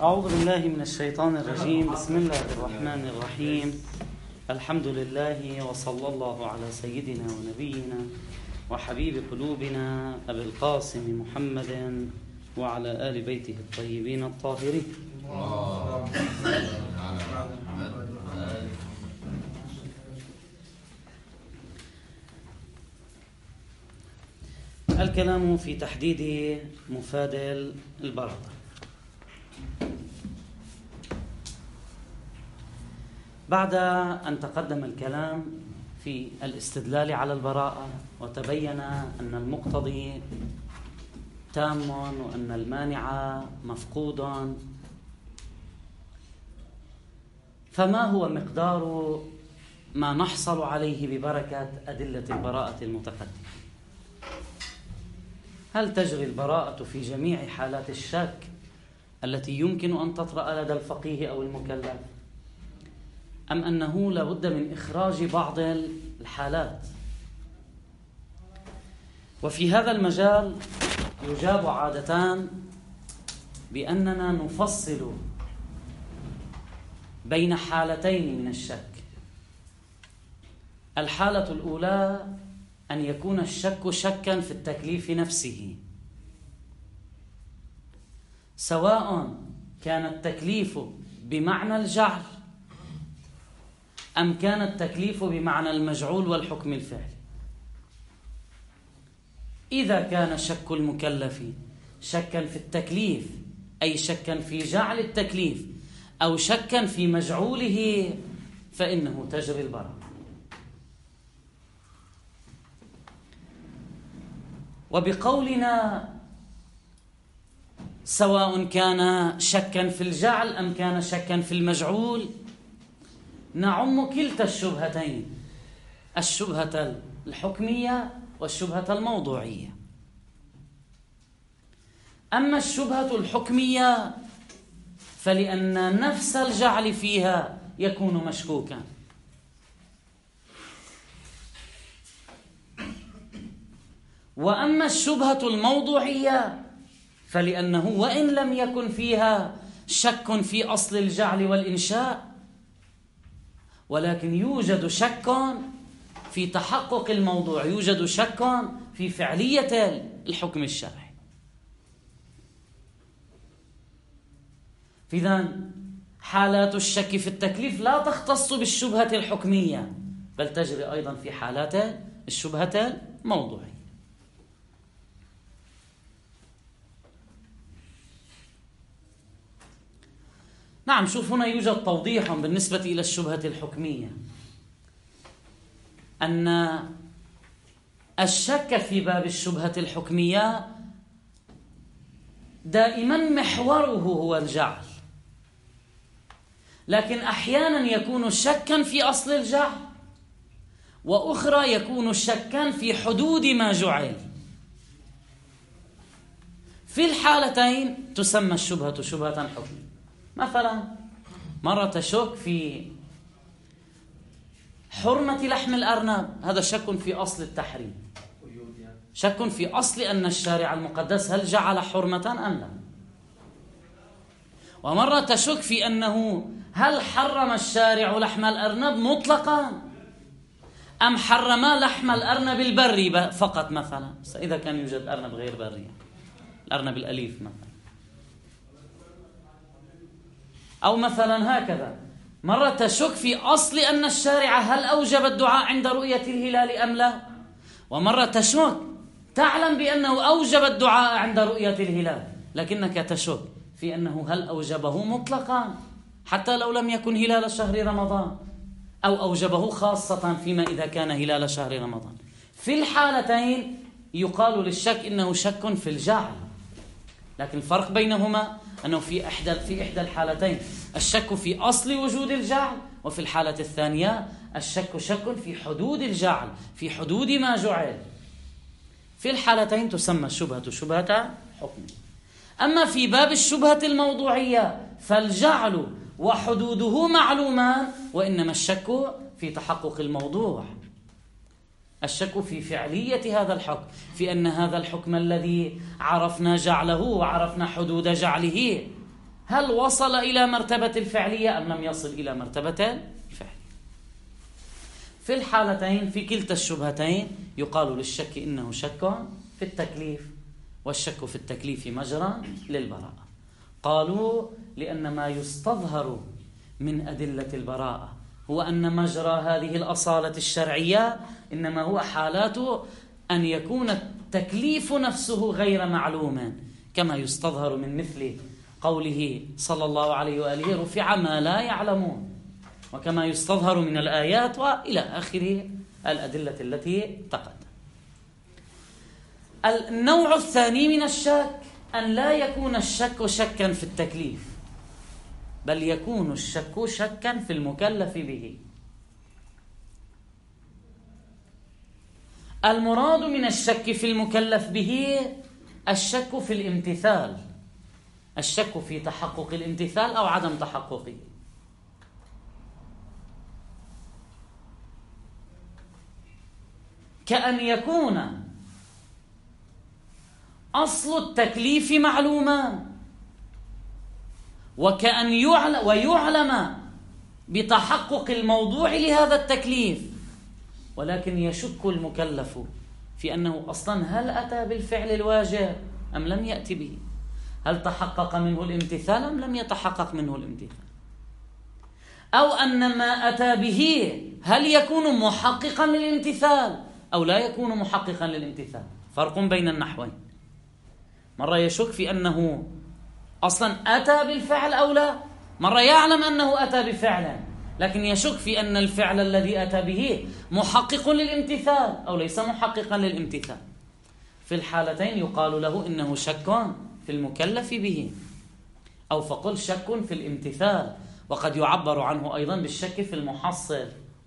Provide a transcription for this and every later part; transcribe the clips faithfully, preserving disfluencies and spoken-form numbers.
أعوذ بالله من الشيطان الرجيم. بسم الله الرحمن الرحيم. الحمد لله وصلى الله على سيدنا ونبينا وحبيب قلوبنا أبي القاسم محمد وعلى آل بيته الطيبين الطاهرين. الكلام في تحديد مفاد البراءة. بعد أن تقدم الكلام في الاستدلال على البراءة وتبين أن المقتضي تام وأن المانع مفقود، فما هو مقدار ما نحصل عليه ببركة أدلة البراءة المتقدمة؟ هل تجري البراءة في جميع حالات الشك التي يمكن أن تطرأ لدى الفقيه أو المكلف، أم أنه لا بد من إخراج بعض الحالات؟ وفي هذا المجال يجاب عادة بأننا نفصل بين حالتين من الشك. الحالة الأولى أن يكون الشك شكا في التكليف نفسه، سواء كان التكليف بمعنى الجعل أم كان التكليف بمعنى المجعول والحكم الفعلي. إذا كان شك المكلف شكا في التكليف، أي شكا في جعل التكليف أو شكا في مجعوله، فإنه تجري البراءة. وبقولنا سواء كان شكا في الجعل أم كان شكا في المجعول نعم كلتا الشبهتين، الشبهة الحكمية والشبهة الموضوعية. أما الشبهة الحكمية فلأن نفس الجعل فيها يكون مشكوكا، وأما الشبهة الموضوعية فلأنه وإن لم يكن فيها شك في أصل الجعل والإنشاء، ولكن يوجد شك في تحقق الموضوع، يوجد شك في فعلية الحكم الشرعي. إذن حالات الشك في التكليف لا تختص بالشبهة الحكمية، بل تجري أيضا في حالات الشبهة الموضوعية. نعم، شوف هنا يوجد توضيح بالنسبة إلى الشبهة الحكمية، أن الشك في باب الشبهة الحكمية دائما محوره هو الجعل، لكن أحيانا يكون شكا في أصل الجعل، وأخرى يكون شكا في حدود ما جعل. في الحالتين تسمى الشبهة شبهة حكمية. مثلا مرة تشك في حرمة لحم الأرنب، هذا شك في أصل التحريم، شك في أصل أن الشارع المقدس هل جعل حرمة أم لا. ومرة تشك في أنه هل حرم الشارع لحم الأرنب مطلقا أم حرم لحم الأرنب البري فقط، مثلا إذا كان يوجد أرنب غير بري، الأرنب الأليف مثلا. أو مثلا هكذا مرة تشك في أصل أن الشارع هل أوجب الدعاء عند رؤية الهلال أم لا، ومرة تشك تعلم بأنه أوجب الدعاء عند رؤية الهلال، لكنك تشك في أنه هل أوجبه مطلقا حتى لو لم يكن هلال شهر رمضان، أو أوجبه خاصة فيما إذا كان هلال شهر رمضان. في الحالتين يقال للشك إنه شك في الجعل، لكن الفرق بينهما أنه في إحدى في إحدى الحالتين الشك في أصل وجود الجعل، وفي الحالة الثانية الشك شك في حدود الجعل، في حدود ما جعل. في الحالتين تسمى الشبهة شبهة حكمية. أما في باب الشبهة الموضوعية فالجعل وحدوده معلومان، وإنما الشك في تحقق الموضوع، الشك في فعلية هذا الحكم، في أن هذا الحكم الذي عرفنا جعله وعرفنا حدود جعله هل وصل إلى مرتبة الفعلية أم لم يصل إلى مرتبة الفعلية؟ في الحالتين في كلتا الشبهتين يقال للشك إنه شك في التكليف، والشك في التكليف مجرى للبراءة. قالوا لأن ما يستظهر من أدلة البراءة هو أن مجرى هذه الأصالة الشرعية إنما هو حالات أن يكون التكليف نفسه غير معلوما، كما يستظهر من مثل قوله صلى الله عليه وآله رفع ما لا يعلمون، وكما يستظهر من الآيات وإلى آخره الأدلة التي تقدم. النوع الثاني من الشك أن لا يكون الشك شكا في التكليف، بل يكون الشك شكا في المكلف به. المراد من الشك في المكلف به الشك في الامتثال، الشك في تحقق الامتثال أو عدم تحققه. كأن يكون أصل التكليف معلوما، وكأن يعلم ويعلم بتحقق الموضوع لهذا التكليف، ولكن يشك المكلف في أنه أصلا هل أتى بالفعل الواجب أم لم يأتي به، هل تحقق منه الامتثال أم لم يتحقق منه الامتثال، أو أن ما أتى به هل يكون محققا للامتثال أو لا يكون محققا للامتثال. فرق بين النحوين، مرة يشك في أنه أصلا أتى بالفعل أو لا، مرة يعلم أنه أتى بفعل لكن يشك في أن الفعل الذي أتى به محقق للامتثال أو ليس محققا للامتثال. في الحالتين يقال له إنه شك في المكلف به، أو فقل شك في الامتثال، وقد يعبر عنه أيضا بالشك في المحصل.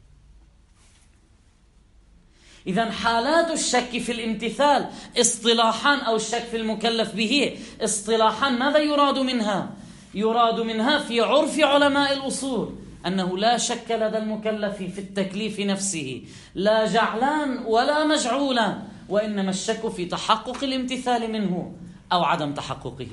إذن حالات الشك في الامتثال اصطلاحا أو الشك في المكلف به اصطلاحا ماذا يراد منها؟ يراد منها في عرف علماء الأصول أنه لا شك لدى المكلف في التكليف نفسه، لا جعلان ولا مجعولا، وإنما الشك في تحقق الامتثال منه أو عدم تحققه.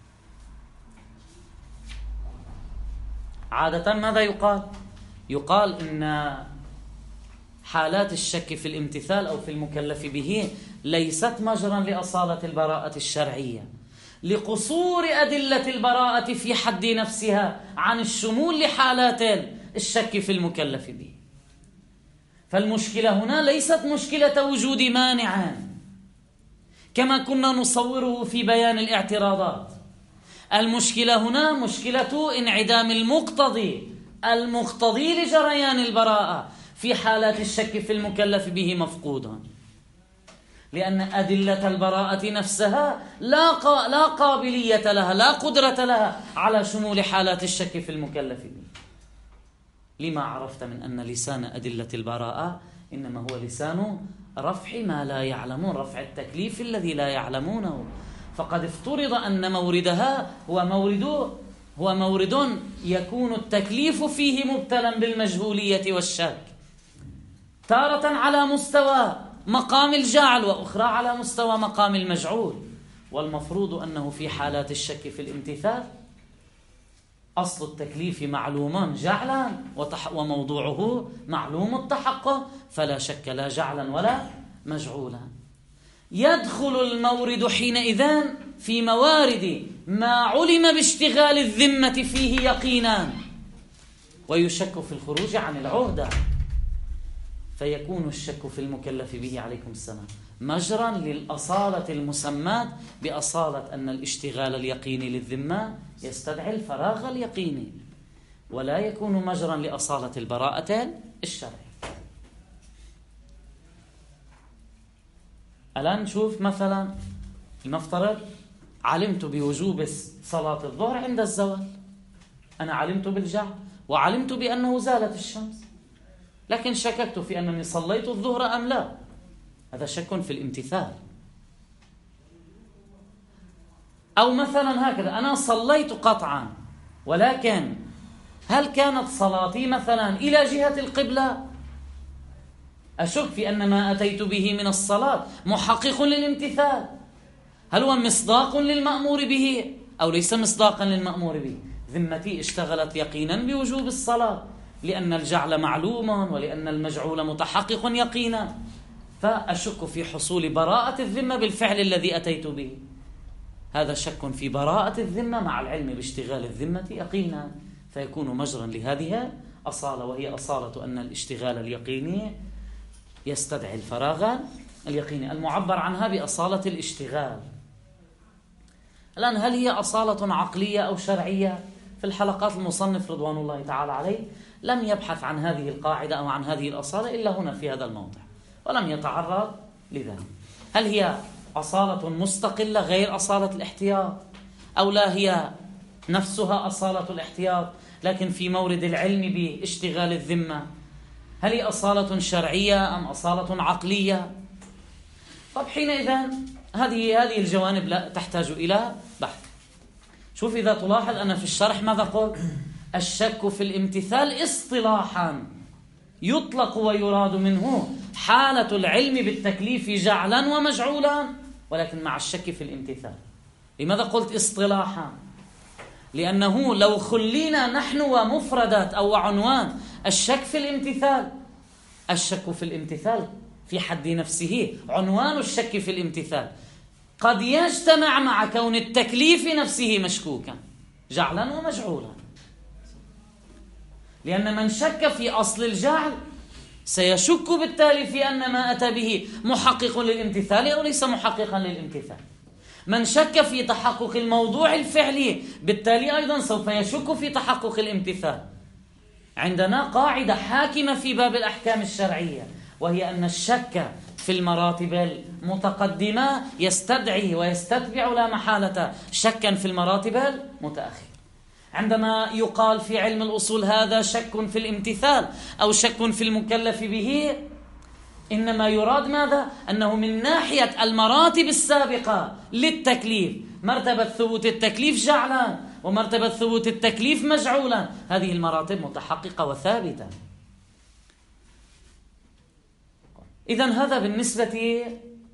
عادة ماذا يقال؟ يقال إن حالات الشك في الامتثال أو في المكلف به ليست مجرا لأصالة البراءة الشرعية، لقصور أدلة البراءة في حد نفسها عن الشمول لحالات الشك في المكلف به. فالمشكلة هنا ليست مشكلة وجود مانع كما كنا نصوره في بيان الاعتراضات، المشكلة هنا مشكلة انعدام المقتضي المقتضي لجريان البراءة في حالات الشك في المكلف به مفقودا، لأن أدلة البراءة نفسها لا لا قابلية لها، لا قدرة لها على شمول حالات الشك في المكلف به. لما عرفت من أن لسان أدلة البراءة إنما هو لسان رفع ما لا يعلمون، رفع التكليف الذي لا يعلمونه، فقد افترض أن موردها هو مورد هو مورد يكون التكليف فيه مبتلا بالمجهولية والشك، تارة على مستوى مقام الجعل وأخرى على مستوى مقام المجعول. والمفروض أنه في حالات الشك في الامتثال أصل التكليف معلوما جعلا وموضوعه معلوم التحقق، فلا شك لا جعلا ولا مجعولا. يدخل المورد حينئذ في موارد ما علم باشتغال الذمة فيه يقينا ويشك في الخروج عن العهدة، فيكون الشك في المكلف به عليكم السلام مجرا للأصالة المسماة بأصالة أن الاشتغال اليقيني للذمة يستدعي الفراغ اليقيني، ولا يكون مجرا لأصالة البراءة الشرعية. الآن نشوف مثلا لنفترض علمت بوجوب صلاة الظهر عند الزوال، أنا علمت بالجعل وعلمت بأنه زالت الشمس، لكن شككت في أنني صليت الظهر أم لا، هذا شك في الامتثال. أو مثلا هكذا أنا صليت قطعا، ولكن هل كانت صلاتي مثلا إلى جهة القبلة؟ أشك في أن ما أتيت به من الصلاة محقق للامتثال، هل هو مصداق للمأمور به أو ليس مصداقا للمأمور به. ذمتي اشتغلت يقينا بوجوب الصلاة لأن الجعل معلوم ولأن المجعول متحقق يقينا، فأشك في حصول براءة الذمة بالفعل الذي أتيت به. هذا شك في براءة الذمة مع العلم باشتغال الذمة يقينا، فيكون مجرا لهذه أصالة، وهي أصالة أن الاشتغال اليقيني يستدعي الفراغ اليقيني المعبر عنها بأصالة الاشتغال. الآن هل هي أصالة عقلية أو شرعية؟ في الحلقات المصنف رضوان الله تعالى عليه لم يبحث عن هذه القاعدة أو عن هذه الأصالة إلا هنا في هذا الموضع، ولم يتعرض لذلك. هل هي أصالة مستقلة غير أصالة الاحتياط، أو لا هي نفسها أصالة الاحتياط لكن في مورد العلم باشتغال الذمة؟ هل هي أصالة شرعية أم أصالة عقلية؟ طب حينئذ هذه هذه الجوانب لا تحتاج إلى بحث. شوف إذا تلاحظ أنا في الشرح ماذا قلت؟ الشك في الامتثال اصطلاحا يطلق ويراد منه حالة العلم بالتكليف جعلا ومجعولا، ولكن مع الشك في الامتثال. لماذا قلت اصطلاحا؟ لأنه لو خلينا نحن ومفردات أو عنوان الشك في الامتثال، الشك في الامتثال في حد نفسه عنوان الشك في الامتثال قد يجتمع مع كون التكليف نفسه مشكوكا جعلا ومجعولا، لأن من شك في أصل الجعل سيشك بالتالي في أن ما أتى به محقق للامتثال أو ليس محققا للامتثال. من شك في تحقق الموضوع الفعلي بالتالي أيضا سوف يشك في تحقق الامتثال. عندنا قاعدة حاكمة في باب الأحكام الشرعية، وهي أن الشك في المراتب المتقدمة يستدعي ويستتبع لا محالة شكا في المراتب المتأخرة. عندما يقال في علم الأصول هذا شك في الامتثال أو شك في المكلف به، إنما يراد ماذا؟ أنه من ناحية المراتب السابقة للتكليف، مرتبة ثبوت التكليف جعلا ومرتبة ثبوت التكليف مجعولا، هذه المراتب متحققة وثابتة. إذن هذا بالنسبة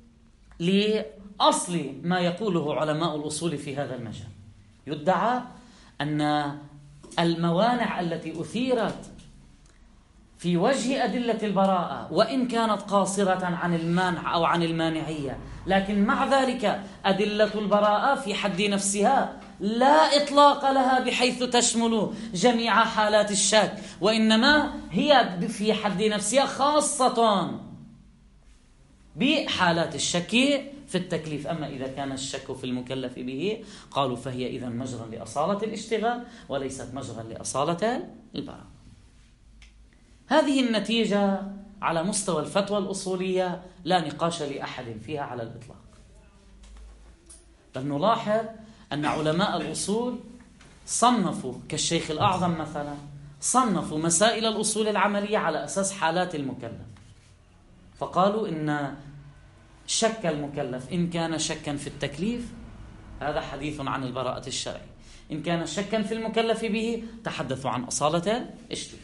لأصل ما يقوله علماء الأصول في هذا المجال. يدعى أن الموانع التي أثيرت في وجه أدلة البراءة وإن كانت قاصرة عن المانع أو عن المانعية، لكن مع ذلك أدلة البراءة في حد نفسها لا إطلاق لها بحيث تشمل جميع حالات الشك، وإنما هي في حد نفسها خاصة بحالات الشك في التكليف. أما إذا كان الشك في المكلف به قالوا فهي إذن مجرا لأصالة الاشتغال وليست مجرا لأصالة البراءة. هذه النتيجة على مستوى الفتوى الأصولية لا نقاش لأحد فيها على الإطلاق، بل نلاحظ أن علماء الأصول صنفوا كالشيخ الأعظم مثلا صنفوا مسائل الأصول العملية على أساس حالات المكلف، فقالوا إن شك المكلف إن كان شكا في التكليف هذا حديث عن البراءة الشرعية، إن كان شكا في المكلف به تحدثوا عن أصالة الاشتغال.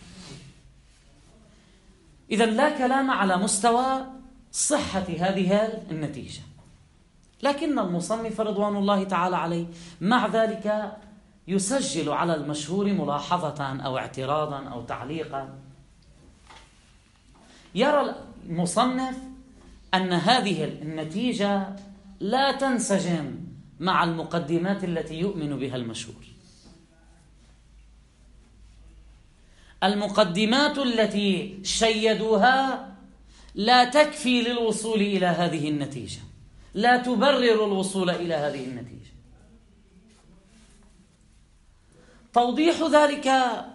إذن لا كلام على مستوى صحة هذه النتيجة، لكن المصنف رضوان الله تعالى عليه مع ذلك يسجل على المشهور ملاحظة أو اعتراضا أو تعليقا. يرى المصنف أن هذه النتيجة لا تنسجم مع المقدمات التي يؤمن بها المشهور. المقدمات التي شيدوها لا تكفي للوصول إلى هذه النتيجة، لا تبرر الوصول إلى هذه النتيجة. توضيح ذلك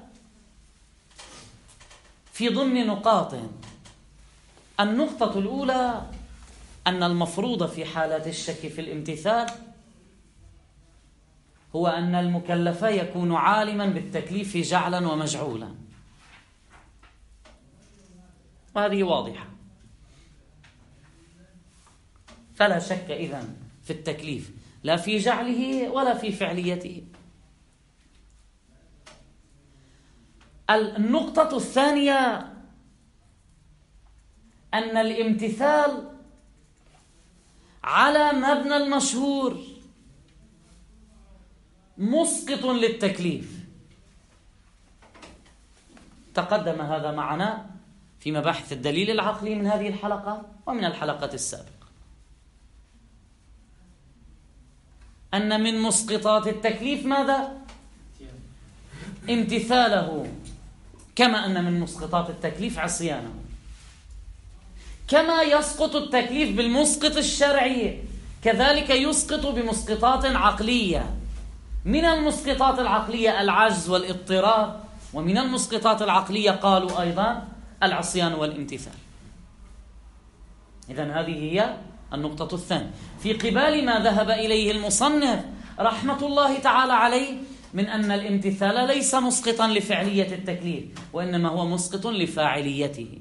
في ضمن نقاط. النقطة الأولى أن المفروض في حالات الشك في الامتثال هو أن المكلف يكون عالما بالتكليف جعلا ومجعولا، وهذه واضحة، فلا شك إذن في التكليف لا في جعله ولا في فعليته. النقطة الثانية أن الامتثال على مبنى المشهور مسقط للتكليف. تقدم هذا معنا في مباحث الدليل العقلي من هذه الحلقة ومن الحلقة السابقة، أن من مسقطات التكليف ماذا؟ امتثاله، كما أن من مسقطات التكليف عصيانه. كما يسقط التكليف بالمسقط الشرعي، كذلك يسقط بمسقطات عقلية. من المسقطات العقلية العجز والاضطرار، ومن المسقطات العقلية قالوا أيضا العصيان والامتثال. إذن هذه هي النقطة الثانية في قبال ما ذهب إليه المصنف رحمة الله تعالى عليه من أن الامتثال ليس مسقطا لفعلية التكليف، وإنما هو مسقط لفاعليته.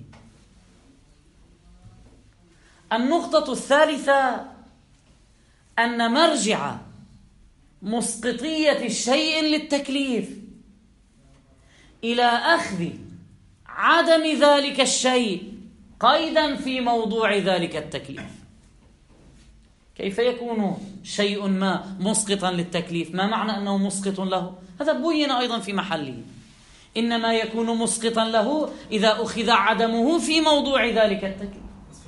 النقطة الثالثة أن مرجع مسقطية شيء للتكليف إلى أخذ عدم ذلك الشيء قيدا في موضوع ذلك التكليف. كيف يكون شيء ما مسقطا للتكليف؟ ما معنى أنه مسقط له؟ هذا بين أيضا في محله. إنما يكون مسقطا له إذا أخذ عدمه في موضوع ذلك التكليف.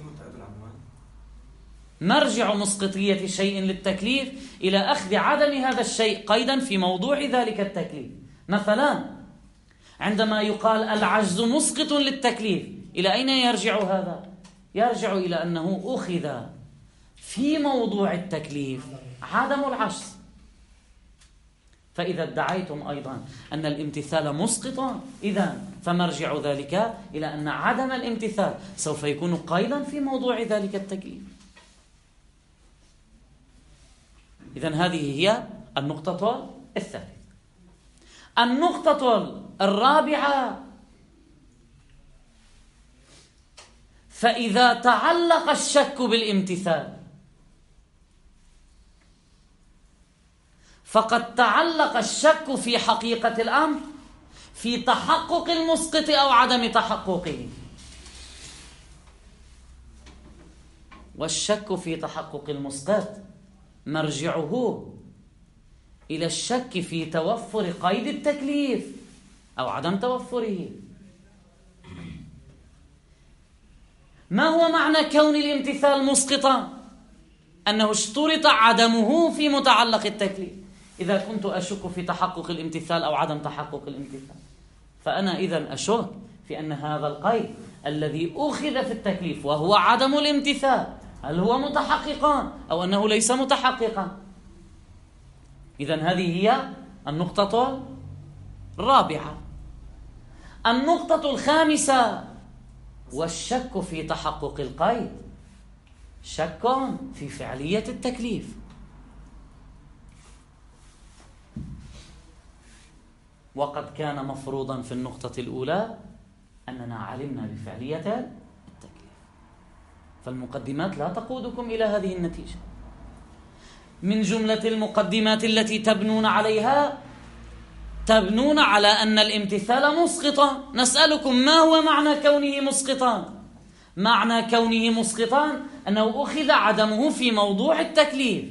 مرجع مسقطية شيء للتكليف إلى أخذ عدم هذا الشيء قيدا في موضوع ذلك التكليف. مثلا عندما يقال العجز مسقط للتكليف، إلى أين يرجع هذا؟ يرجع إلى أنه أخذ في موضوع التكليف عدم العجز. فإذا ادعيتم أيضا أن الامتثال مسقط، إذن فمرجع ذلك إلى أن عدم الامتثال سوف يكون قيدا في موضوع ذلك التكليف. إذن هذه هي النقطة الثالثة. النقطة الرابعة: فإذا تعلق الشك بالامتثال فقد تعلق الشك في حقيقة الأمر في تحقق المسقط أو عدم تحققه. والشك في تحقق المسقط مرجعه إلى الشك في توفر قيد التكليف أو عدم توفره. ما هو معنى كون الامتثال مسقطا؟ أنه اشترط عدمه في متعلق التكليف. إذا كنت أشك في تحقق الامتثال أو عدم تحقق الامتثال، فأنا إذن أشك في أن هذا القيد الذي أخذ في التكليف وهو عدم الامتثال هل هو متحققا أو أنه ليس متحققا. إذن هذه هي النقطة الرابعة. النقطة الخامسة: والشك في تحقق القيد شك في فعلية التكليف. وقد كان مفروضا في النقطة الأولى أننا علمنا بفعلية التكليف، فالمقدمات لا تقودكم إلى هذه النتيجة. من جملة المقدمات التي تبنون عليها تبنون على أن الامتثال مسقطا. نسألكم: ما هو معنى كونه مسقطا؟ معنى كونه مسقطا أنه أخذ عدمه في موضوع التكليف.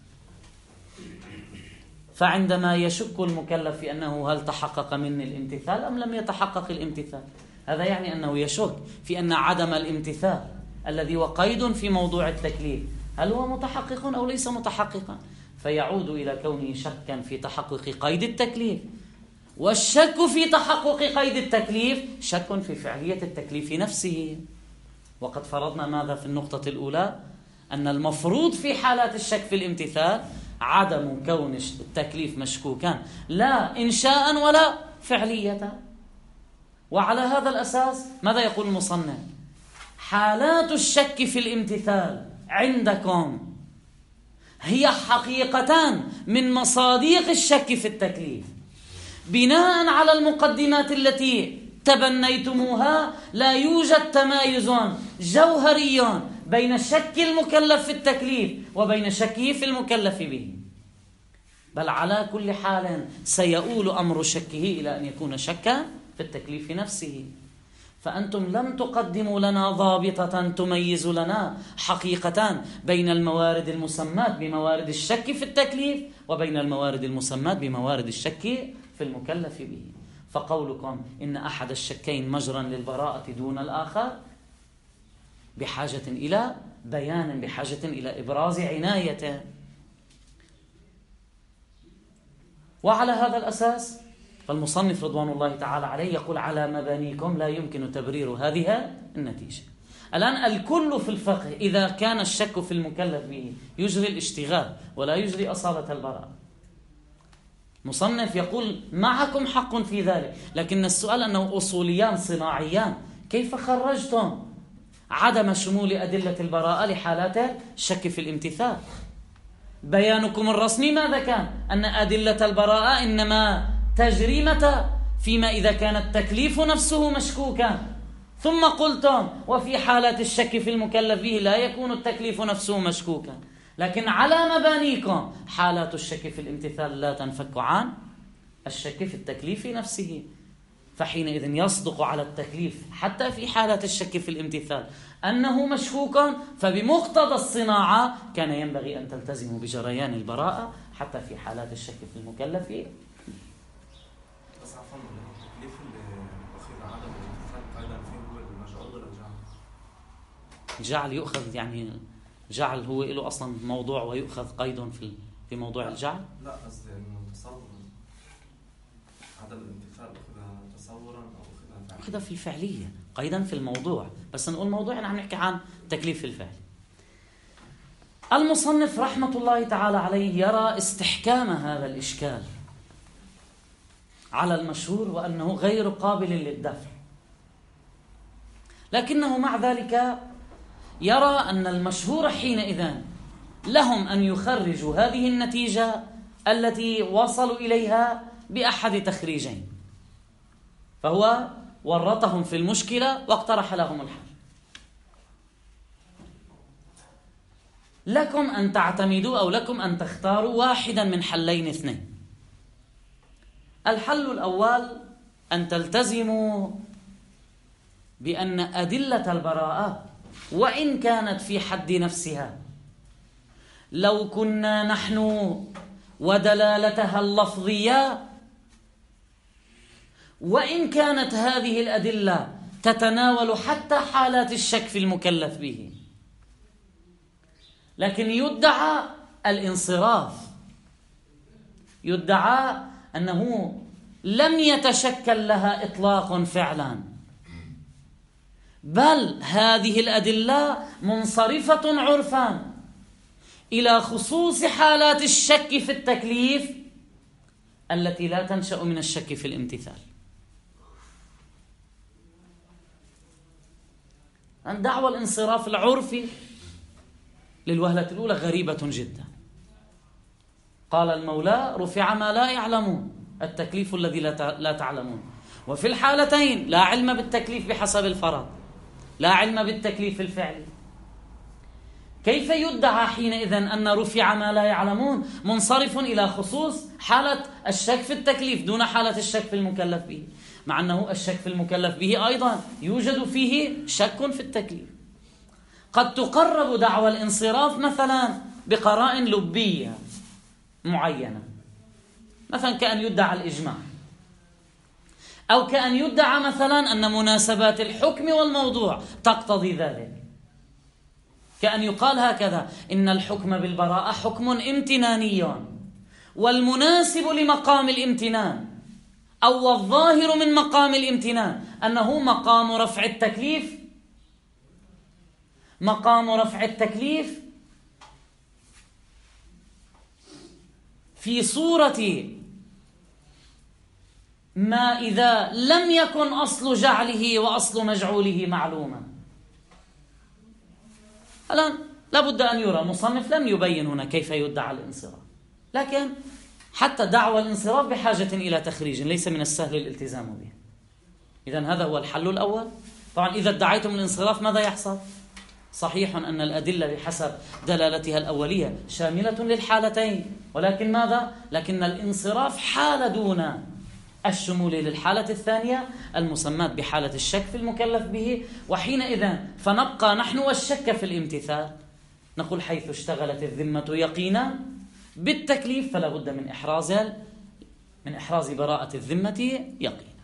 فعندما يشك المكلف في أنه هل تحقق مني الامتثال أم لم يتحقق الامتثال، هذا يعني أنه يشك في أن عدم الامتثال الذي هو قيد في موضوع التكليف هل هو متحقق أو ليس متحققا، فيعود إلى كونه شكا في تحقق قيد التكليف. والشك في تحقق قيد التكليف شك في فعلية التكليف نفسه. وقد فرضنا ماذا في النقطة الأولى؟ أن المفروض في حالات الشك في الامتثال عدم كون التكليف مشكوكا لا إنشاء ولا فعلية. وعلى هذا الأساس ماذا يقول المصنف؟ حالات الشك في الامتثال عندكم هي حقيقتان من مصادق الشك في التكليف. بناء على المقدمات التي تبنيتموها لا يوجد تمايز جوهري بين شك المكلف في التكليف وبين شكه في المكلف به، بل على كل حال سيؤول أمر شكه إلى أن يكون شكا في التكليف نفسه. فأنتم لم تقدموا لنا ضابطة تميز لنا حقيقة بين الموارد المسماة بموارد الشك في التكليف وبين الموارد المسماة بموارد الشك في المكلف به. فقولكم إن أحد الشكين مجرا للبراءة دون الآخر بحاجة إلى بيان، بحاجة إلى إبراز عنايته. وعلى هذا الأساس فالمصنف رضوان الله تعالى عليه يقول على مبانيكم لا يمكن تبرير هذه النتيجة. الآن الكل في الفقه إذا كان الشك في المكلف به يجري الاشتغال ولا يجري أصالة البراءة. مصنف يقول معكم حق في ذلك، لكن السؤال أنه أصوليان صناعيان، كيف خرجتم عدم شمول أدلة البراءة لحالات الشك في الامتثال؟ بيانكم الرسمي ماذا كان؟ أن أدلة البراءة إنما تجري متى؟ فيما إذا كان التكليف نفسه مشكوكا، ثم قلتم وفي حالات الشك في المكلف به لا يكون التكليف نفسه مشكوكا. لكن على مبانيكم حالات الشك في الامتثال لا تنفك عن الشك في التكليف نفسه، فحينئذ يصدق على التكليف حتى في حالات الشك في الامتثال أنه مشكوكا، فبمقتضى الصناعة كان ينبغي أن تلتزموا بجريان البراءة حتى في حالات الشك في المكلف. بس عفوا التكليف اللي أخذ عدم الامتثال قيدا فيه هو المجعول ولا الجعل؟ جعل يؤخذ، يعني جعل هو له أصلا موضوع ويؤخذ قيد في في موضوع الجعل؟ لا قصدي إنه تصور عدم الامتثال أخذ تصورا أو أخذ أخذ في الفعلية قيدا في الموضوع، بس نقول موضوع نحن نحكي عن تكليف الفعل. المصنف رحمة الله تعالى عليه يرى استحكام هذا الإشكال على المشهور وأنه غير قابل للدفع، لكنه مع ذلك يرى أن المشهور حينئذ لهم أن يخرجوا هذه النتيجة التي وصلوا إليها بأحد تخريجين، فهو ورطهم في المشكلة واقترح لهم الحل. لكم أن تعتمدوا أو لكم أن تختاروا واحدا من حلين اثنين. الحل الأول أن تلتزموا بأن أدلة البراءة وإن كانت في حد نفسها لو كنا نحن ودلالتها اللفظية، وإن كانت هذه الأدلة تتناول حتى حالات الشك في المكلف به، لكن يدعى الانصراف، يدعى أنه لم يتشكل لها إطلاق فعلا، بل هذه الأدلة منصرفة عرفا إلى خصوص حالات الشك في التكليف التي لا تنشأ من الشك في الامتثال. أن دعوى الانصراف العرفي للوهلة الأولى غريبة جدا. قال المولى رفع ما لا يعلمون، التكليف الذي لا تعلمون، وفي الحالتين لا علم بالتكليف بحسب الفرض، لا علم بالتكليف الفعلي. كيف يدعى حينئذ أن رفع ما لا يعلمون منصرف إلى خصوص حالة الشك في التكليف دون حالة الشك في المكلف به، مع أنه الشك في المكلف به أيضا يوجد فيه شك في التكليف؟ قد تقرب دعوى الانصراف مثلا بقرائن لبية معينة، مثلا كأن يدعى الإجماع، أو كأن يدعى مثلا أن مناسبات الحكم والموضوع تقتضي ذلك، كأن يقال هكذا إن الحكم بالبراءة حكم امتناني والمناسب لمقام الامتنان أو الظاهر من مقام الامتنان أنه مقام رفع التكليف، مقام رفع التكليف في صورة ما إذا لم يكن أصل جعله وأصل مجعوله معلوما. الآن لابد أن يرى، المصنف لم يبين هنا كيف يدعى الانصراف، لكن حتى دعوى الانصراف بحاجة إلى تخريج ليس من السهل الالتزام به. إذن هذا هو الحل الأول. طبعا إذا ادعيتم الانصراف ماذا يحصل؟ صحيح أن الأدلة بحسب دلالتها الأولية شاملة للحالتين، ولكن ماذا؟ لكن الانصراف حال دون الشمول للحالة الثانية المسماة بحالة الشك في المكلف به. وحينئذ فنبقى نحن والشك في الامتثال. نقول حيث اشتغلت الذمة يقينا بالتكليف فلا بد من إحراز من إحراز براءة الذمة يقينا.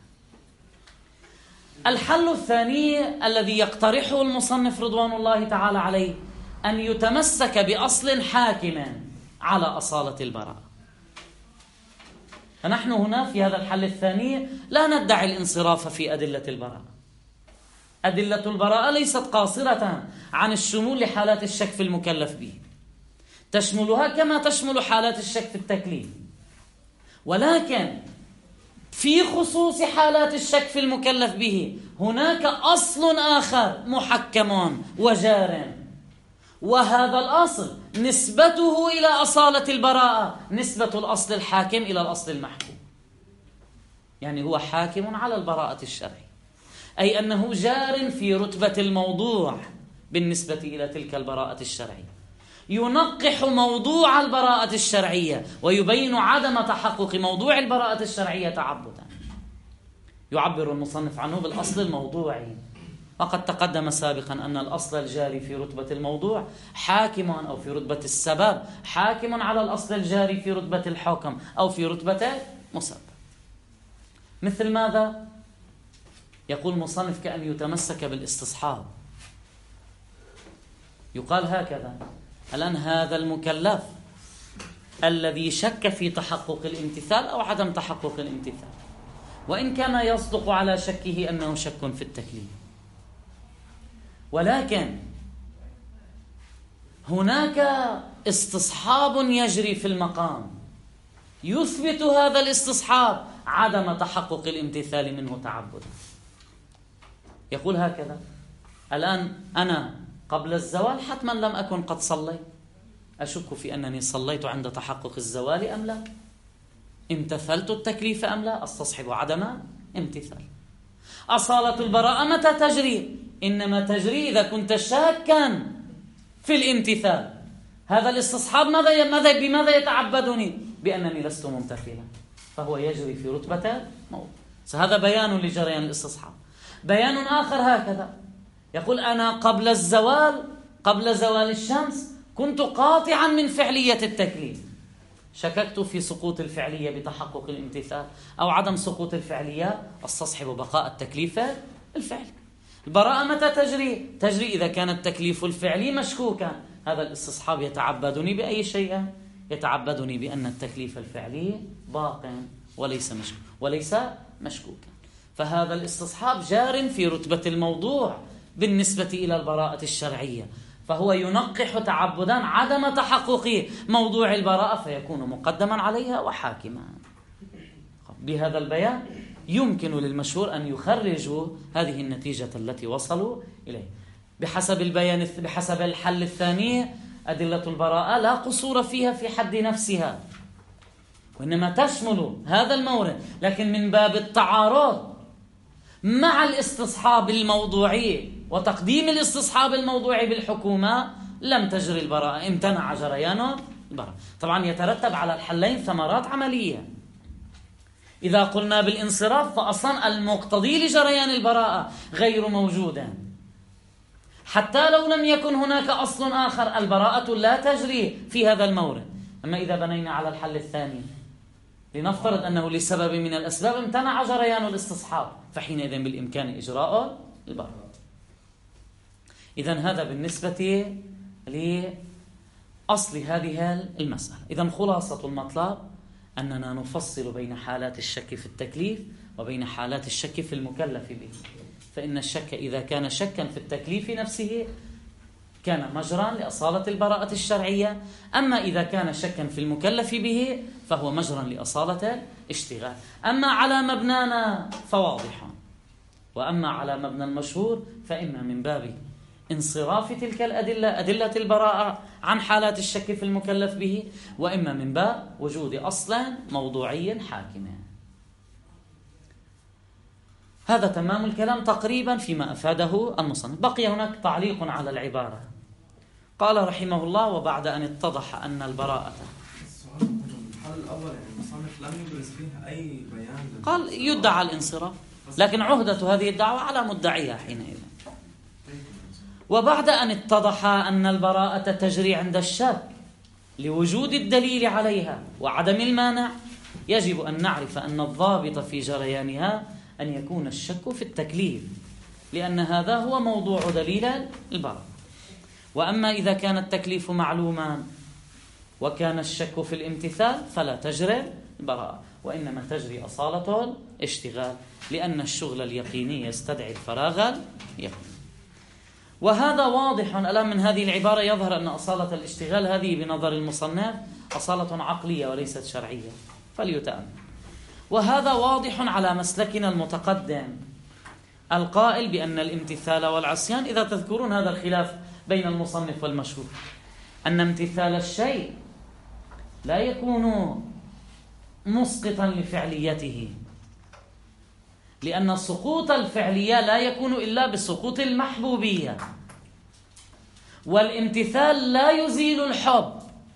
الحل الثاني الذي يقترحه المصنف رضوان الله تعالى عليه أن يتمسك بأصل حاكم على أصالة البراءة. فنحن هنا في هذا الحل الثاني لا ندعي الانصراف في أدلة البراءة. أدلة البراءة ليست قاصرة عن الشمول لحالات الشك في المكلف به، تشملها كما تشمل حالات الشك في التكليف، ولكن في خصوص حالات الشك في المكلف به هناك أصل آخر محكم وجار، وهذا الأصل نسبته إلى أصالة البراءة نسبة الأصل الحاكم إلى الأصل المحكوم. يعني هو حاكم على البراءة الشرعية، أي أنه جار في رتبة الموضوع بالنسبة إلى تلك البراءة الشرعية، ينقح موضوع البراءة الشرعية ويبين عدم تحقق موضوع البراءة الشرعية تعبدا. يعبر المصنف عنه بالأصل الموضوعي، وقد تقدم سابقا أن الأصل الجاري في رتبة الموضوع حاكم أو في رتبة السبب حاكم على الأصل الجاري في رتبة الحكم أو في رتبة مسبب. مثل ماذا؟ يقول المصنف كأن يتمسك بالاستصحاب. يقال هكذا: الآن هذا المكلف الذي شك في تحقق الامتثال أو عدم تحقق الامتثال، وإن كان يصدق على شكه أنه شك في التكليف، ولكن هناك استصحاب يجري في المقام يثبت هذا الاستصحاب عدم تحقق الامتثال منه تعبدا. يقول هكذا: الآن أنا قبل الزوال حتما لم أكن قد صليت، أشك في أنني صليت عند تحقق الزوال أم لا، امتثلت التكليف أم لا، استصحب عدم امتثال. أصالة البراءة متى تجري؟ إنما تجري إذا كنت شاكا في الامتثال. هذا الاستصحاب ماذا ماذا بماذا يتعبدني؟ بأنني لست ممتثلا، فهو يجري في رتبة موضوع. هذا بيان لجريان الاستصحاب. بيان آخر هكذا يقول: أنا قبل الزوال قبل زوال الشمس كنت قاطعا من فعلية التكليف، شككت في سقوط الفعلية بتحقق الامتثال أو عدم سقوط الفعلية، استصحب بقاء التكليف الفعلي. البراءة متى تجري؟ تجري إذا كان التكليف الفعلي مشكوكا. هذا الاستصحاب يتعبدني بأي شيء؟ يتعبدني بأن التكليف الفعلي باق وليس مشكوك وليس مشكوكا. فهذا الاستصحاب جار في رتبة الموضوع بالنسبة إلى البراءة الشرعية، فهو ينقح تعبدا عدم تحقق موضوع البراءة فيكون مقدما عليها وحاكما. بهذا البيان يمكن للمشهور أن يخرجوا هذه النتيجة التي وصلوا إليه. بحسب البيان بحسب الحل الثاني أدلة البراءة لا قصور فيها في حد نفسها، وإنما تشمل هذا المورد، لكن من باب التعارض مع الاستصحاب الموضوعي وتقديم الاستصحاب الموضوعي بالحكومة لم تجري البراءة، امتنع جريان البراءة. طبعا يترتب على الحلين ثمرات عملية. إذا قلنا بالانصراف فأصلا المقتضي لجريان البراءة غير موجودا، حتى لو لم يكن هناك أصل آخر البراءة لا تجري في هذا المورد. أما إذا بنينا على الحل الثاني لنفترض أنه لسبب من الأسباب امتنع جريان الاستصحاب، فحينئذ بالإمكان إجراء البراءة. إذن هذا بالنسبة لأصل هذه المسألة. إذن خلاصة المطلب أننا نفصل بين حالات الشك في التكليف وبين حالات الشك في المكلف به. فإن الشك إذا كان شكا في التكليف نفسه كان مجرا لأصالة البراءة الشرعية، أما إذا كان شكا في المكلف به فهو مجرا لأصالة الاشتغال. أما على مبنانا فواضح، وأما على مبنى المشهور فإما من باب انصراف تلك الأدلة أدلة البراءة عن حالات الشك في المكلف به، وإما من باب وجود أصل موضوعي حاكم. هذا تمام الكلام تقريبا فيما أفاده المصنف. بقي هناك تعليق على العبارة. قال رحمه الله: وبعد أن اتضح أن البراءة. السؤال الحل الأول يعني المصنف لم يبرز فيها أي بيان. قال يدعى الانصراف، لكن عهدة هذه الدعوة على مدعيها حينئذ. وبعد أن اتضح أن البراءة تجري عند الشك لوجود الدليل عليها وعدم المانع، يجب أن نعرف أن الضابط في جريانها أن يكون الشك في التكليف، لأن هذا هو موضوع دليل البراءة. وأما إذا كان التكليف معلوما وكان الشك في الامتثال فلا تجري البراءة، وإنما تجري أصالة الاشتغال، لأن الشغل اليقيني يستدعي الفراغ اليقيني. وهذا واضح الآن من هذه العبارة، يظهر أن أصالة الاشتغال هذه بنظر المصنف أصالة عقلية وليست شرعية، فليتأمل. وهذا واضح على مسلكنا المتقدم القائل بأن الامتثال والعصيان، إذا تذكرون هذا الخلاف بين المصنف والمشهور، أن امتثال الشيء لا يكون مسقطا لفعليته، لأن سقوط الفعلية لا يكون إلا بسقوط المحبوبية، والامتثال لا يزيل الحب،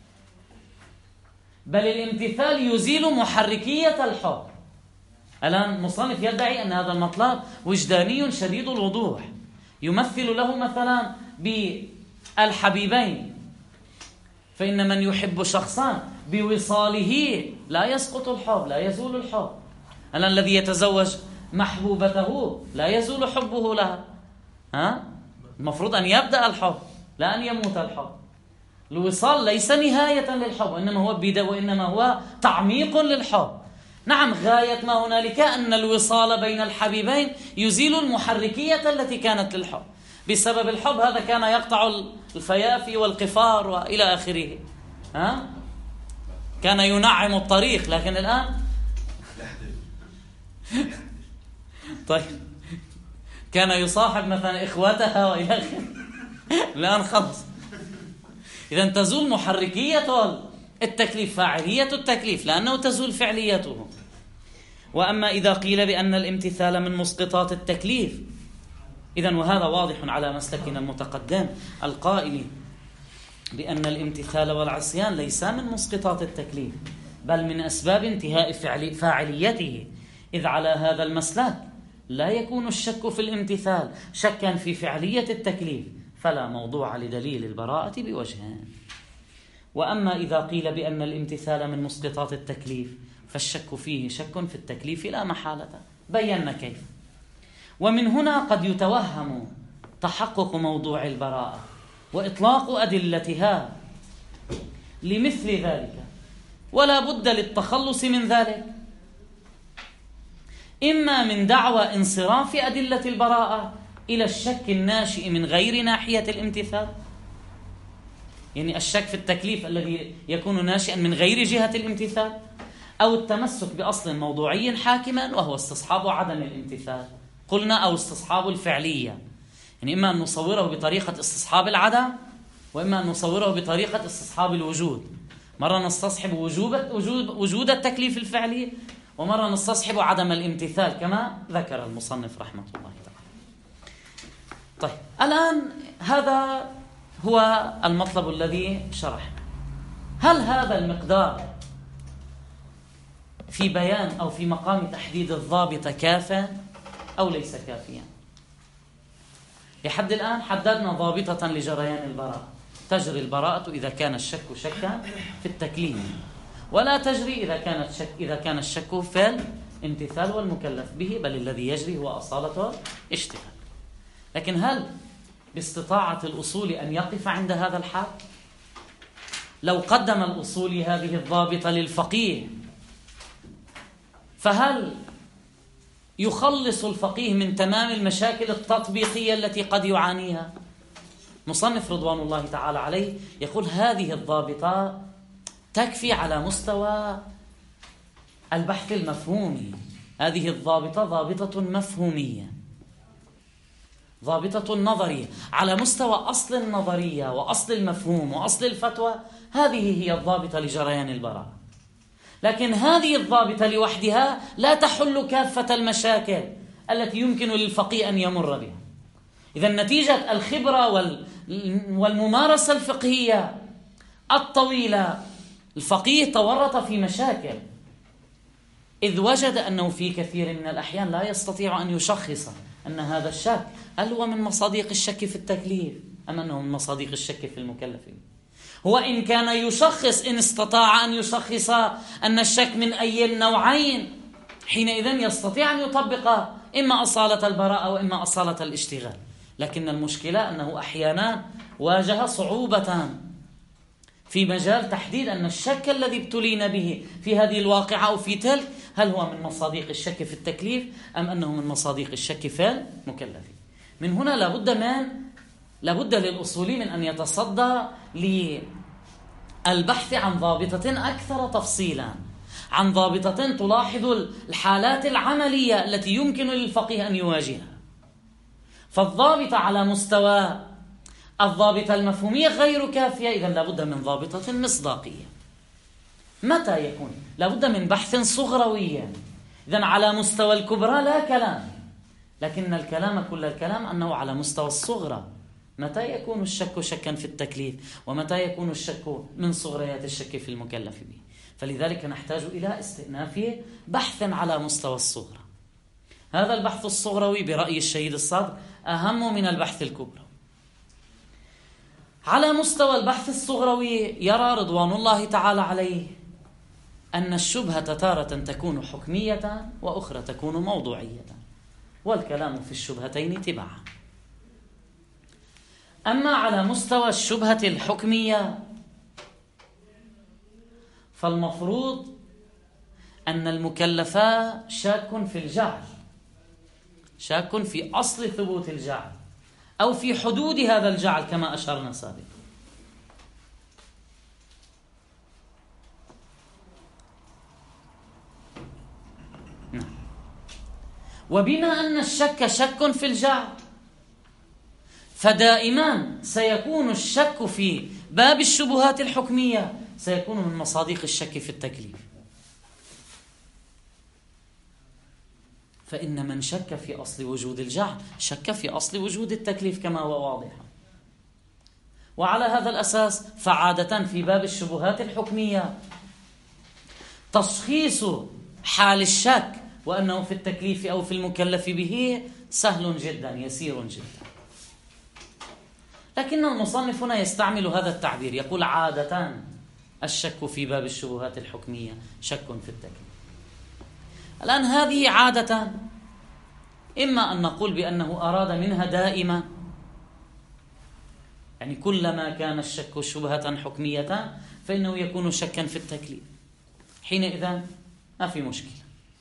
بل الامتثال يزيل محركية الحب. الآن المصنف يدعي أن هذا المطلب وجداني شديد الوضوح، يمثل له مثلا بالحبيبين، فإن من يحب شخصا بوصاله لا يسقط الحب، لا يزول الحب. الآن الذي يتزوج محبوبته لا يزول حبه لها، ها؟ المفروض أن يبدأ الحب لا أن يموت الحب. الوصال ليس نهاية للحب، وإنما هو بدء، وإنما هو تعميق للحب. نعم، غاية ما هنالك أن الوصال بين الحبيبين يزيل المحركية التي كانت للحب. بسبب الحب هذا كان يقطع الفيافي والقفار وإلى آخره، ها؟ كان ينعم الطريق، لكن الآن طيب كان يصاحب مثلا إخوتها وإلى آخره، الآن خلص. إذا تزول محركية التكليف، فاعلية التكليف، لأنه تزول فعليته. وأما إذا قيل بأن الامتثال من مسقطات التكليف، إذن وهذا واضح على مسلكنا المتقدم القائل بأن الامتثال والعصيان ليس من مسقطات التكليف، بل من أسباب انتهاء فاعليته. إذ على هذا المسلك لا يكون الشك في الامتثال شكا في فعلية التكليف، فلا موضوع لدليل البراءة بوجهين. وأما إذا قيل بأن الامتثال من مسقطات التكليف فالشك فيه شك في التكليف لا محالة، بينا كيف. ومن هنا قد يتوهم تحقق موضوع البراءة وإطلاق أدلتها لمثل ذلك، ولا بد للتخلص من ذلك، إما من دعوى انصراف أدلة البراءة إلى الشك الناشئ من غير ناحية الامتثال، يعني الشك في التكليف الذي يكون ناشئا من غير جهة الامتثال، أو التمسك بأصل موضوعي حاكما وهو استصحاب عدم الامتثال، قلنا، أو استصحاب الفعلية، يعني إما أن نصوره بطريقة استصحاب العدم، وإما أن نصوره بطريقة استصحاب الوجود. مرة نستصحب وجوب وجود, وجود التكليف الفعلي، ومرة نستصحب عدم الامتثال كما ذكر المصنف رحمة الله تعالى. طيب، الآن هذا هو المطلب الذي شرحنا. هل هذا المقدار في بيان أو في مقام تحديد الضابط كافٍ أو ليس كافيا؟ لحد الآن حددنا ضابطة لجريان البراءة، تجري البراءة إذا كان الشك شكا في التكليف، ولا تجري إذا كانت شك إذا كان الشك في الامتثال والمكلف به، بل الذي يجري هو أصالة اشتغال. لكن هل باستطاعة الأصول أن يقف عند هذا الحد؟ لو قدم الأصول هذه الضابطة للفقيه، فهل يخلص الفقيه من تمام المشاكل التطبيقية التي قد يعانيها؟ مصنف رضوان الله تعالى عليه يقول هذه الضابطة تكفي على مستوى البحث المفهومي، هذه الضابطة ضابطة مفهومية، ضابطة نظرية على مستوى أصل النظرية وأصل المفهوم وأصل الفتوى، هذه هي الضابطة لجريان البراءة. لكن هذه الضابطة لوحدها لا تحل كافة المشاكل التي يمكن للفقيه أن يمر بها. إذا نتيجة الخبرة والممارسة الفقهية الطويلة، الفقيه تورط في مشاكل إذ وجد أنه في كثير من الأحيان لا يستطيع أن يشخص أن هذا الشك هل هو من مصادق الشك في التكليف أم أنه من مصادق الشك في المكلف. هو إن كان يشخص، إن استطاع أن يشخص أن الشك من أي النوعين، حينئذ يستطيع أن يطبق إما أصالة البراءة وإما أصالة الاشتغال. لكن المشكلة أنه أحيانا واجه صعوبة في مجال تحديد أن الشك الذي ابتلينا به في هذه الواقعة أو في تلك هل هو من مصادق الشك في التكليف أم أنه من مصادق الشك في المكلف. من هنا لابد من لابد للأصولي من أن يتصدى للبحث عن ضابطة أكثر تفصيلا، عن ضابطة تلاحظ الحالات العملية التي يمكن للفقيه أن يواجهها. فالضابطة على مستوى الضابطة المفهومية غير كافية، إذن لابد من ضابطة مصداقية. متى يكون؟ لابد من بحث صغروي. إذن على مستوى الكبرى لا كلام، لكن الكلام كل الكلام أنه على مستوى الصغرى. متى يكون الشك شكا في التكليف، ومتى يكون الشك من صغريات الشك في المكلف به. فلذلك نحتاج إلى استئناف بحث على مستوى الصغرى. هذا البحث الصغروي برأي الشهيد الصدر أهم من البحث الكبرى. على مستوى البحث الصغروي يرى رضوان الله تعالى عليه أن الشبهة تارة تكون حكمية وأخرى تكون موضوعية، والكلام في الشبهتين تبعا. أما على مستوى الشبهة الحكمية فالمفروض أن المكلف شاك في الجعل، شاك في أصل ثبوت الجعل أو في حدود هذا الجعل كما أشرنا سابقا. نعم. وبما أن الشك شك في الجعل فدائما سيكون الشك في باب الشبهات الحكمية سيكون من مصادق الشك في التكليف. فإن من شك في أصل وجود الجعل شك في أصل وجود التكليف كما هو واضح. وعلى هذا الأساس فعادة في باب الشبهات الحكمية تشخيص حال الشك وأنه في التكليف أو في المكلف به سهل جدا يسير جدا. لكن المصنف هنا يستعمل هذا التعبير، يقول عادة الشك في باب الشبهات الحكمية شك في التكليف. الآن هذه عادة إما أن نقول بأنه أراد منها دائما، يعني كلما كان الشك شبهة حكمية فإنه يكون شكا في التكليف، حينئذ ما في مشكلة.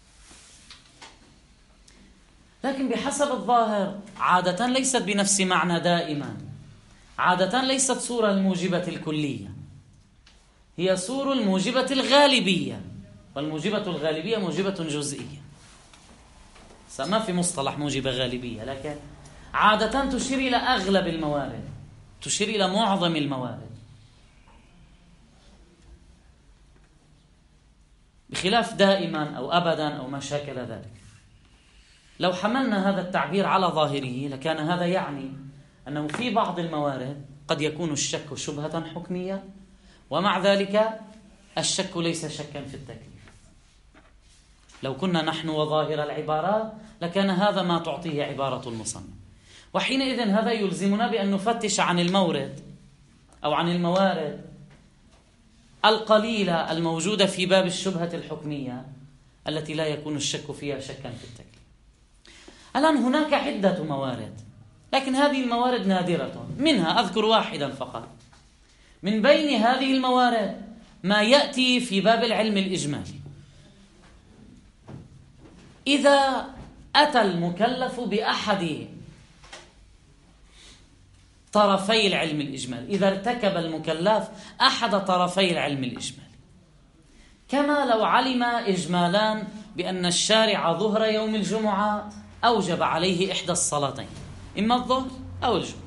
لكن بحسب الظاهر عادة ليست بنفس معنى دائما، عادة ليست صورة الموجبة الكلية، هي صورة الموجبة الغالبية، والموجبة الغالبية موجبة جزئية. ما في مصطلح موجبة غالبية، لكن عادة تشير إلى أغلب الموارد، تشير إلى معظم الموارد، بخلاف دائما أو أبدا أو ما شاكل ذلك. لو حملنا هذا التعبير على ظاهره لكان هذا يعني أنه في بعض الموارد قد يكون الشك شبهة حكمية ومع ذلك الشك ليس شكا في التكليف. لو كنا نحن وظاهر العبارات لكان هذا ما تعطيه عبارة المصنف، وحينئذ هذا يلزمنا بأن نفتش عن المورد أو عن الموارد القليلة الموجودة في باب الشبهة الحكمية التي لا يكون الشك فيها شكا في التكليف. الآن هناك عدة موارد، لكن هذه الموارد نادرة، منها أذكر واحدا فقط. من بين هذه الموارد ما يأتي في باب العلم الإجمالي. إذا أتى المكلف بأحد طرفي العلم الإجمالي، إذا ارتكب المكلف أحد طرفي العلم الإجمالي، كما لو علم إجمالا بأن الشارع ظهر يوم الجمعة أوجب عليه إحدى الصلاتين، إما الظهر أو الجمعة،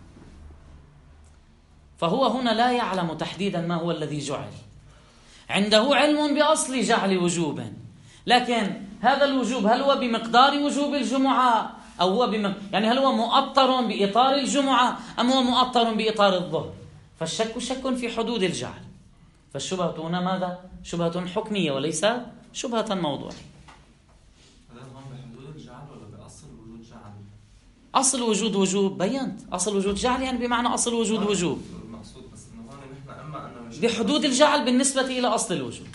فهو هنا لا يعلم تحديدا ما هو الذي جعل، عنده علم بأصل جعل وجوب، لكن هذا الوجوب هل هو بمقدار وجوب الجمعة أو هو بم... يعني هل هو مؤطر بإطار الجمعة أم هو مؤطر بإطار الظهر؟ فالشك شك في حدود الجعل. فالشبهة هنا ماذا؟ شبهة حكمية وليس شبهة موضوعية. هذا هون بحدود الجعل ولا بأصل وجود جعل؟ أصل وجود وجوب بينت، أصل وجود جعل يعني بمعنى أصل وجود وجوب. المقصود بس إنه هون نحن أما أنه بحدود الجعل بالنسبة إلى أصل الوجود.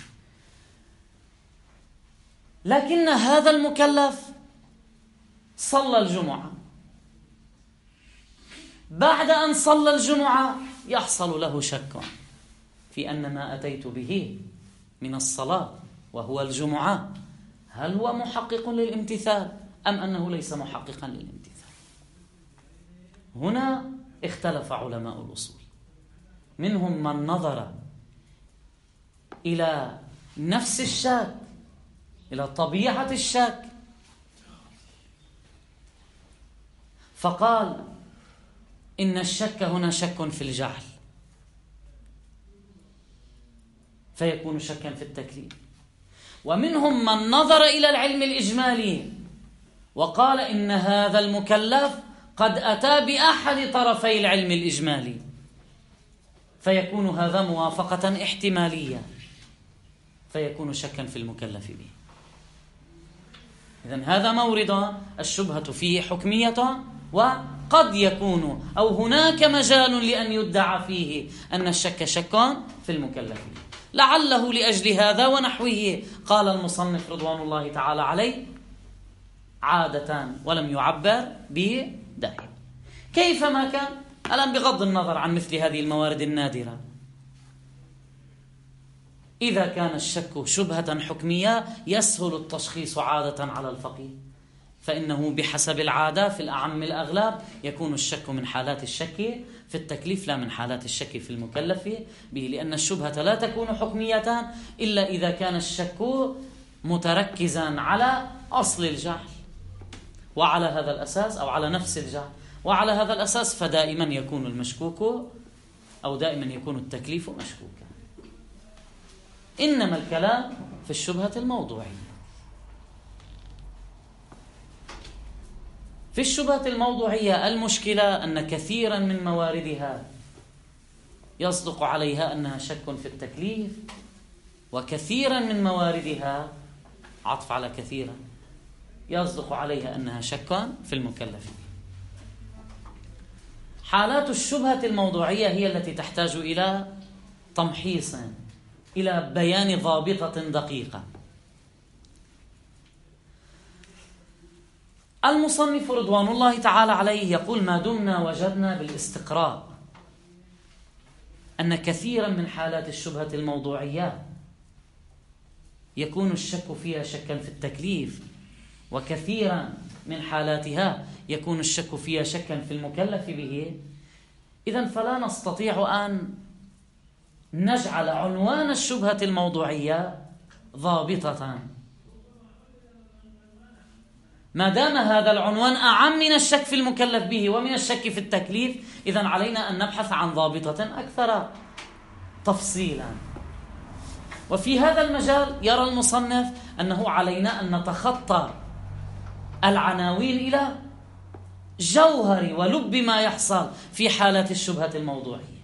لكن هذا المكلف صلى الجمعة، بعد أن صلى الجمعة يحصل له شك في أن ما أتيت به من الصلاة وهو الجمعة هل هو محقق للامتثال أم أنه ليس محققا للامتثال. هنا اختلف علماء الأصول، منهم من نظر إلى نفس الشك، إلى طبيعة الشك، فقال إن الشك هنا شك في الجعل فيكون شكا في التكليف. ومنهم من نظر إلى العلم الإجمالي وقال إن هذا المكلف قد أتى بأحد طرفي العلم الإجمالي فيكون هذا موافقة احتمالية فيكون شكا في المكلف به. إذن هذا مورد الشبهة فيه حكمية، وقد يكون أو هناك مجال لأن يدعى فيه أن الشك شك في المكلف به. لعله لأجل هذا ونحوه قال المصنف رضوان الله تعالى عليه عادة ولم يعبر به دائما. كيفما كان الآن بغض النظر عن مثل هذه الموارد النادرة، إذا كان الشك شبهة حكمية يسهل التشخيص عادة على الفقيه، فإنه بحسب العادة في الأعم الأغلب يكون الشك من حالات الشك في التكليف لا من حالات الشك في المكلف به، لأن الشبهة لا تكون حكمية إلا إذا كان الشك متركزا على أصل الجهل وعلى هذا الأساس أو على نفس الجهل، وعلى هذا الأساس فدائما يكون المشكوك أو دائما يكون التكليف مشكوكا. إنما الكلام في الشبهة الموضوعية. في الشبهة الموضوعية المشكلة أن كثيرا من مواردها يصدق عليها أنها شك في التكليف، وكثيرا من مواردها عطف على كثيرا يصدق عليها أنها شك في المكلف. حالات الشبهة الموضوعية هي التي تحتاج إلى تمحيص، إلى بيان ضابطة دقيقة. المصنف رضوان الله تعالى عليه يقول ما دمنا وجدنا بالاستقراء أن كثيرا من حالات الشبهة الموضوعية يكون الشك فيها شكا في التكليف، وكثيرا من حالاتها يكون الشك فيها شكا في المكلف به، إذن فلا نستطيع أن نجعل عنوان الشبهة الموضوعية ضابطة. ما دام هذا العنوان أعم من الشك في المكلف به ومن الشك في التكليف، إذن علينا أن نبحث عن ضابطة أكثر تفصيلا. وفي هذا المجال يرى المصنف أنه علينا أن نتخطى العناوين إلى جوهر ولب ما يحصل في حالات الشبهة الموضوعية.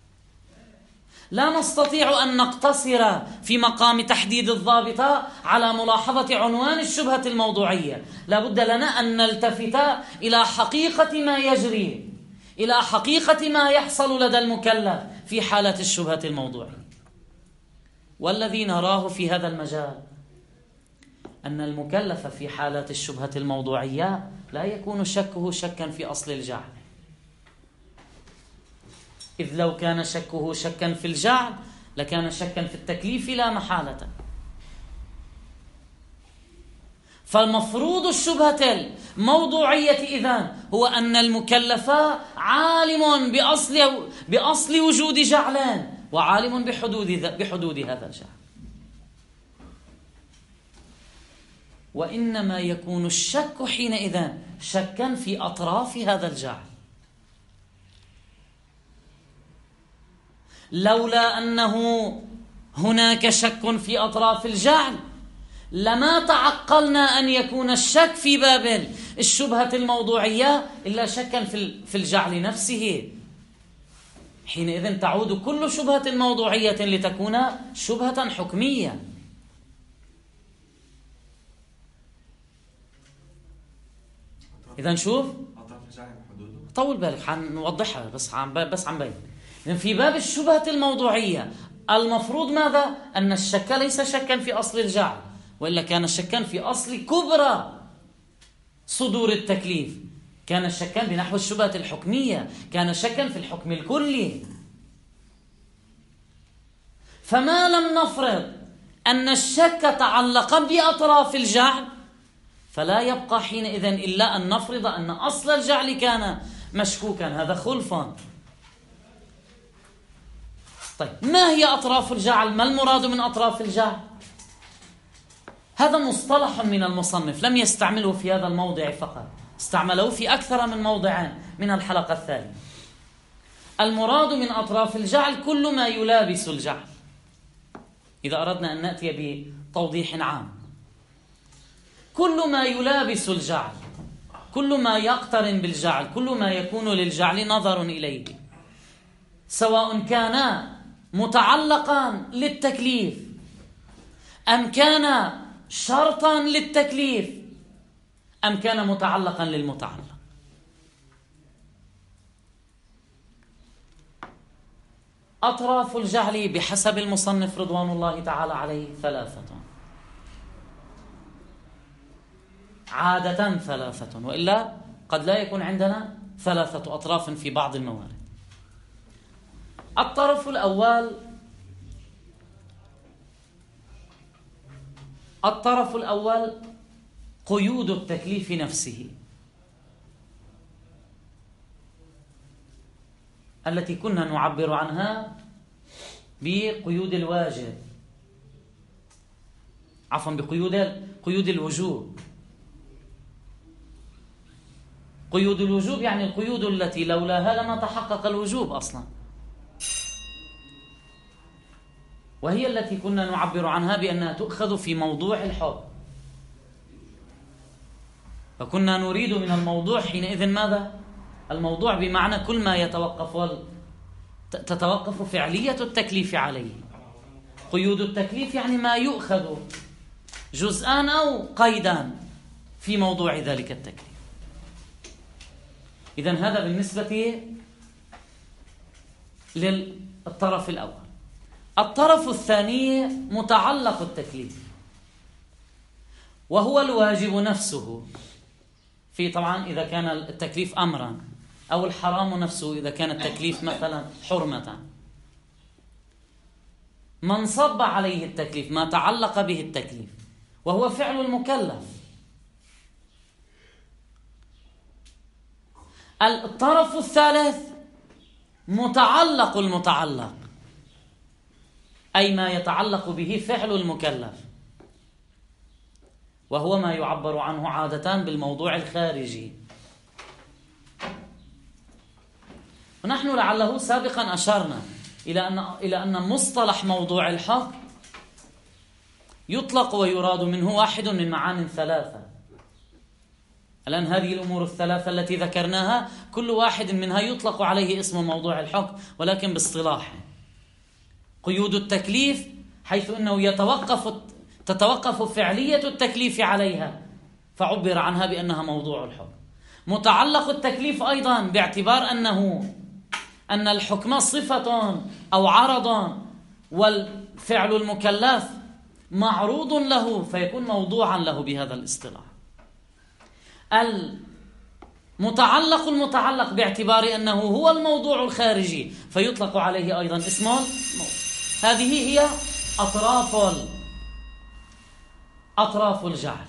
لا نستطيع أن نقتصر في مقام تحديد الضابطة على ملاحظة عنوان الشبهة الموضوعية، لا بد لنا أن نلتفت إلى حقيقة ما يجري، إلى حقيقة ما يحصل لدى المكلف في حالة الشبهة الموضوعية. والذي نراه في هذا المجال أن المكلف في حالات الشبهة الموضوعية لا يكون شكه شكا في أصل الجعل، إذ لو كان شكه شكا في الجعل لكان شكا في التكليف لا محالة. فالمفروض الشبهة الموضوعية إذن هو أن المكلف عالم بأصل, بأصل وجود جعلان وعالم بحدود, بحدود هذا الجعل، وإنما يكون الشك حينئذ شكا في أطراف هذا الجعل. لولا أنه هناك شك في أطراف الجعل لما تعقلنا أن يكون الشك في باب الشبهة الموضوعية إلا شكا في الجعل نفسه. حينئذ تعود كل شبهة موضوعية لتكون شبهة حكمية. إذا شوف أطراف الجعل حدوده. طول بالك حنوضحها بس عم بس عم بين. إذن في باب الشبهة الموضوعية المفروض ماذا؟ أن الشك ليس شكا في أصل الجعل، وإلا كان شكا في أصل كبرى صدور التكليف، كان شكا بنحو الشبهة الحكمية، كان شكا في الحكم الكلي. فما لم نفرض أن الشك تعلق بأطراف الجعل فلا يبقى حينئذ إلا أن نفرض أن أصل الجعل كان مشكوكا. هذا خلف. طيب ما هي أطراف الجعل؟ ما المراد من أطراف الجعل؟ هذا مصطلح من المصنف لم يستعمله في هذا الموضع فقط، استعمله في أكثر من موضع من الحلقة الثانية. المراد من أطراف الجعل كل ما يلابس الجعل، إذا أردنا أن نأتي بتوضيح عام، كل ما يلابس الجعل، كل ما يقترن بالجعل، كل ما يكون للجعل نظر إليه، سواء كان متعلقا للتكليف أم كان شرطا للتكليف أم كان متعلقا للمتعلق. أطراف الجعل بحسب المصنف رضوان الله تعالى عليه ثلاثة، عادة ثلاثة، وإلا قد لا يكون عندنا ثلاثة أطراف في بعض الموارد. الطرف الأول الطرف الأول قيود التكليف نفسه التي كنا نعبر عنها بقيود الواجب، عفوا بقيود قيود الوجوب. قيود الوجوب يعني القيود التي لولاها لما تحقق الوجوب أصلا، وهي التي كنا نعبر عنها بأنها تؤخذ في موضوع الحكم، فكنا نريد من الموضوع حينئذ ماذا؟ الموضوع بمعنى كل ما يتوقف تتوقف فعلية التكليف عليه. قيود التكليف يعني ما يؤخذ جزءان أو قيدان في موضوع ذلك التكليف. إذن هذا بالنسبة للطرف الأول. الطرف الثاني متعلق التكليف، وهو الواجب نفسه، في طبعا إذا كان التكليف أمرا، أو الحرام نفسه إذا كان التكليف مثلا حرمة. من صب عليه التكليف، ما تعلق به التكليف، وهو فعل المكلف. الطرف الثالث متعلق المتعلق، أي ما يتعلق به فعل المكلف، وهو ما يعبر عنه عادة بالموضوع الخارجي. ونحن لعله سابقا أشرنا إلى أن إلى أن مصطلح موضوع الحق يطلق ويراد منه واحد من معان ثلاثة. الآن هذه الأمور الثلاثة التي ذكرناها كل واحد منها يطلق عليه اسم موضوع الحق، ولكن باصطلاحه. قيود التكليف حيث أنه يتوقف تتوقف فعلية التكليف عليها، فعبر عنها بأنها موضوع الحكم. متعلق التكليف أيضا باعتبار أنه أن الحكم صفة أو عرض، والفعل المكلف معروض له، فيكون موضوعا له بهذا الاصطلاح. المتعلق المتعلق باعتبار أنه هو الموضوع الخارجي، فيطلق عليه أيضا اسم الموضوع. هذه هي أطراف أطراف الجعل.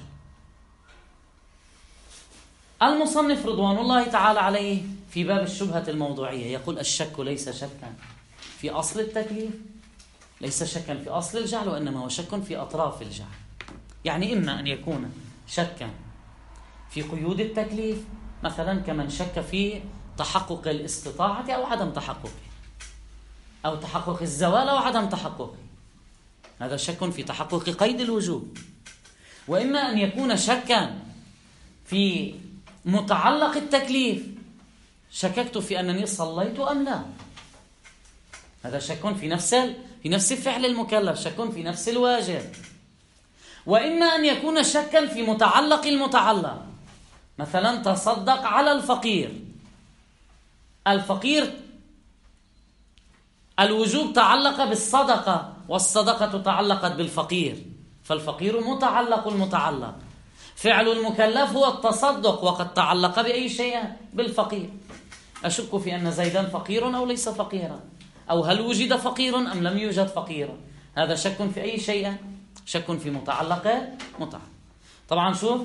المصنف رضوان الله تعالى عليه في باب الشبهة الموضوعية يقول: الشك ليس شكا في أصل التكليف، ليس شكا في أصل الجعل، وإنما هو شك في أطراف الجعل. يعني إما أن يكون شكا في قيود التكليف، مثلا كمن شك في تحقق الاستطاعة أو عدم تحققه، أو تحقق الزوال أو عدم تحققه، هذا شك في تحقق قيد الوجوب. وإما أن يكون شكا في متعلق التكليف، شككت في أنني صليت أم لا، هذا شك في نفس في نفس فعل المكلف، شك في نفس الواجب. وإما أن يكون شكا في متعلق المتعلق، مثلا تصدق على الفقير. الفقير الوجوب تعلق بالصدقة، والصدقة تعلقت بالفقير، فالفقير متعلق المتعلق. فعل المكلف هو التصدق، وقد تعلق بأي شيء؟ بالفقير. أشك في أن زيدا فقير أو ليس فقيرا، أو هل وجد فقير أم لم يوجد فقيرا. هذا شك في أي شيء؟ شك في متعلق متعلق. طبعا شوف،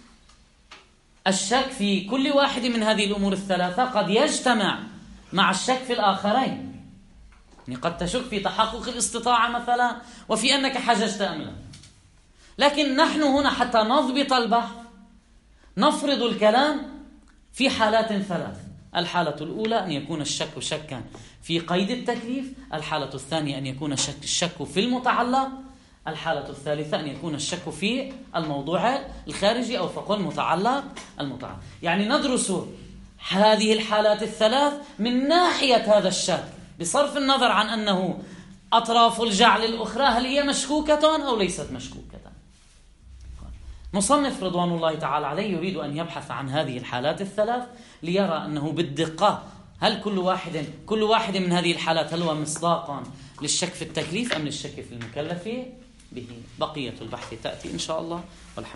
الشك في كل واحد من هذه الأمور الثلاثة قد يجتمع مع الشك في الآخرين. يعني قد تشك في تحقق الاستطاعة مثلا، وفي أنك حججت أم لا. لكن نحن هنا حتى نضبط البحث نفرض الكلام في حالات ثلاث. الحالة الأولى أن يكون الشك شكا في قيد التكليف، الحالة الثانية أن يكون الشك, الشك في المتعلق، الحالة الثالثة أن يكون الشك في الموضوع الخارجي أو فقط المتعلق المتعلق. يعني ندرس هذه الحالات الثلاث من ناحية هذا الشك، بصرف النظر عن أنه أطراف الجعل الأخرى هل هي مشكوكة أو ليست مشكوكة. مصنف رضوان الله تعالى عليه يريد أن يبحث عن هذه الحالات الثلاث ليرى أنه بالدقة هل كل واحد كل واحد من هذه الحالات هل هو مصداقا للشك في التكليف أم للشك في المكلف به. بقية البحث تأتي إن شاء الله. والحمد